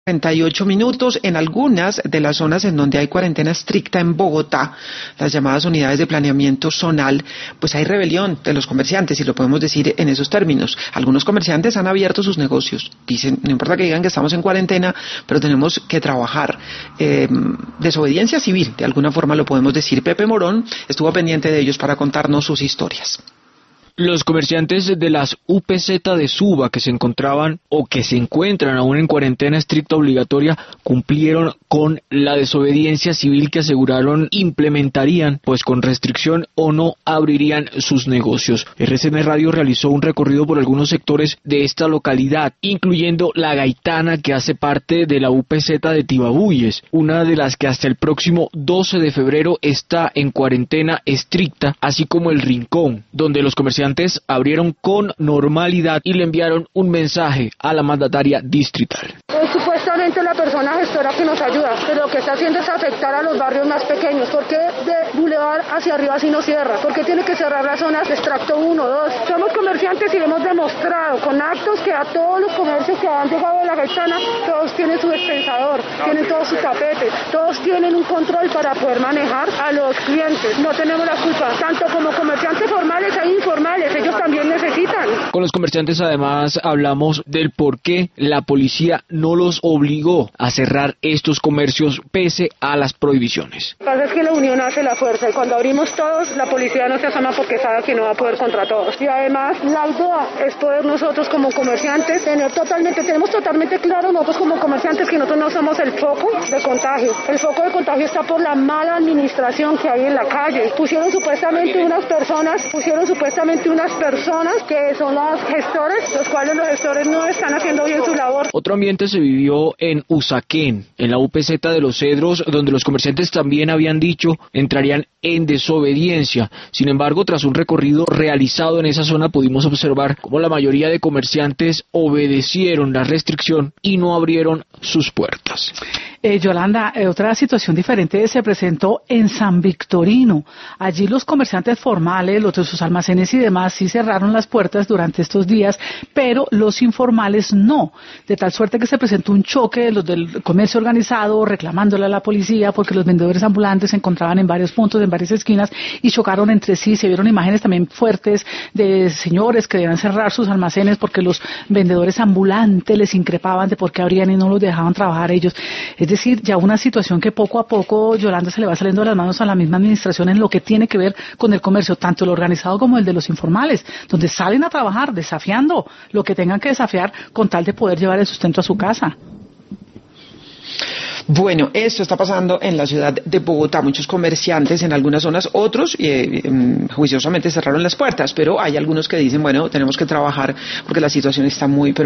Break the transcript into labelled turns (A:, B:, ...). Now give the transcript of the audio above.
A: 48 minutos en algunas de las zonas en donde hay cuarentena estricta en Bogotá, las llamadas unidades de planeamiento zonal, pues hay rebelión de los comerciantes, y lo podemos decir en esos términos. Algunos comerciantes han abierto sus negocios, dicen, no importa que digan que estamos en cuarentena, pero tenemos que trabajar. Desobediencia civil, de alguna forma lo podemos decir. Pepe Morón estuvo pendiente de ellos para contarnos sus historias.
B: Los comerciantes de las UPZ de Suba que se encontraban o que se encuentran aún en cuarentena estricta obligatoria cumplieron con la desobediencia civil que aseguraron implementarían, pues con restricción o no abrirían sus negocios. RCN Radio realizó un recorrido por algunos sectores de esta localidad, incluyendo La Gaitana, que hace parte de la UPZ de Tibabuyes, una de las que hasta el próximo 12 de febrero está en cuarentena estricta, así como El Rincón, donde los comerciantes abrieron con normalidad y le enviaron un mensaje a la mandataria distrital.
C: Supuestamente la persona gestora que nos ayuda, pero lo que está haciendo es afectar a los barrios más pequeños. ¿Por qué de Boulevard hacia arriba si no cierra? ¿Por qué tiene que cerrar las zonas de extracto 1, 2? Somos comerciantes y hemos demostrado con actos que a todos los comercios que han llegado de La Gaitana, todos tienen su dispensador, tienen todos sus tapetes, todos tienen un control para poder manejar a los clientes. No tenemos la culpa, tanto como comerciantes formales e informales, ellos también necesitan.
B: Con los comerciantes además hablamos del por qué la policía no los obligó a cerrar estos comercios pese a las prohibiciones.
C: Lo que pasa es que la unión hace la fuerza y cuando abrimos todos, la policía no se asoma porque sabe que no va a poder contra todos. Y además la idea es poder nosotros como comerciantes tenemos totalmente claro nosotros como comerciantes que nosotros no somos el foco de contagio. El foco de contagio está por la mala administración que hay en la calle. Pusieron supuestamente unas personas que son los gestores, los cuales los gestores no están haciendo bien su labor.
B: Otro ambiente se vivió en Usaquén, en la UPZ de Los Cedros, donde los comerciantes también habían dicho entrarían en desobediencia. Sin embargo, tras un recorrido realizado en esa zona, pudimos observar cómo la mayoría de comerciantes obedecieron la restricción y no abrieron sus puertas.
D: Yolanda, otra situación diferente se presentó en San Victorino. Allí los comerciantes formales, los de sus almacenes y demás, sí cerraron las puertas durante estos días, pero los informales no. De tal suerte que se presentó un choque de los del comercio organizado reclamándole a la policía porque los vendedores ambulantes se encontraban en varios puntos, en varias esquinas y chocaron entre sí. Se vieron imágenes también fuertes de señores que debían cerrar sus almacenes porque los vendedores ambulantes les increpaban de por qué abrían y no los dejaban trabajar ellos. Es decir, ya una situación que poco a poco, Yolanda, se le va saliendo de las manos a la misma administración en lo que tiene que ver con el comercio, tanto el organizado como el de los informales, donde salen a trabajar desafiando lo que tengan que desafiar con tal de poder llevar el sustento a su casa.
A: Bueno, esto está pasando en la ciudad de Bogotá. Muchos comerciantes en algunas zonas, otros juiciosamente cerraron las puertas, pero hay algunos que dicen, bueno, tenemos que trabajar porque la situación está muy